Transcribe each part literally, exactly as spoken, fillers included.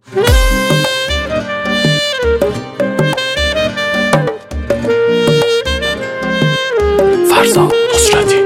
فرزاد نصرتی.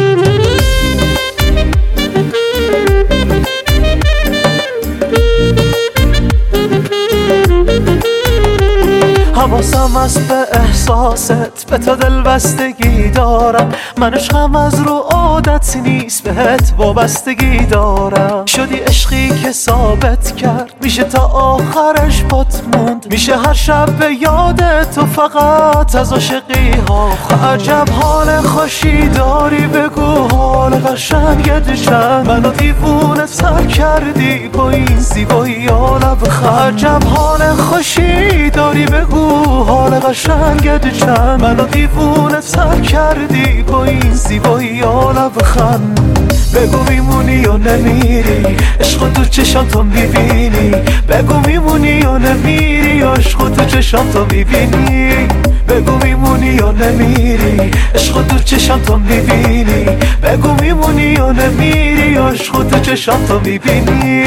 حواسم از به احساست، به تو دل بستگی دارم، من عشقم از رو عادت نیست، بهت وابستگی دارم. شدی عشقی که ثابت کرد میشه تا آخرش پات موند، میشه هر شب به یاد تو فقط از عاشقی ها. عجب حال خوشی داری، بگو حال قشنگت چند، منو دیوونه تر کردی با این زیبایی ها لبخند. عجب حال خوشی داری، بگو حال قشنگت چند، منو دیوونه تر کردی با این زیبایی ها لبخند. بگو میمونی یا نمیری، عشق تو چشام تو میبینی، بگو میمونی یا نمیری، عشق تو چشام تو میبینی. بگو میمونی یا نمیری، عشق تو چشام تو میبینی، بگو میمونی یا نمیری، عشق تو چشام تو میبینی.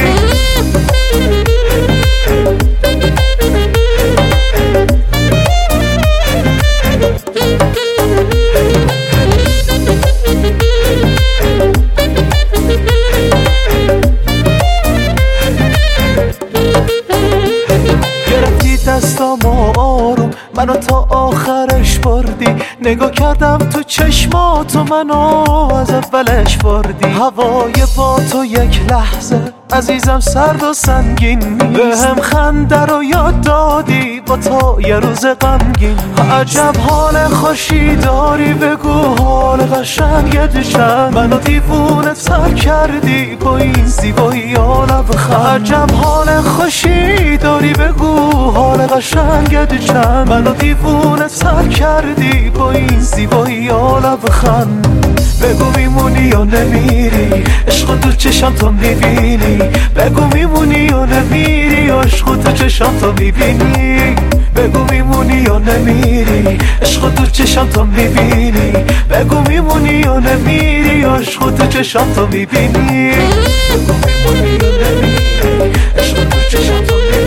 دستامو آروم منو تا آخرش بردی، نگاه کردم تو چشماتو منو از اولش بردی. هوای با تو یک لحظه عزیزم سرد و سنگین نیست، به هم خنده رو یاد دادی با تو یه روز غمگین. عجب حال خوشی داری، بگو حال قشنگت چند، منو دیوونه تر کردی با این زیبایی ها لبخند. عجب حال خوشی داری، بگو حال قشنگت چند، منو دیوونه تر کردی با این زیبایی ها لبخند. بگو میمونی یا نمیری، عشق تو چشام تو میبینی، بگو میمونی یا نمیری، عشق تو چشام تو میبینی. بگو میمونی یا نمیری، عشق تو چشام تو میبینی، بگو میمونی یا نمیری، عشق تو چشام تو میبینی. بگو میمونی یا نمیری، عشق تو چشام تو میبینی.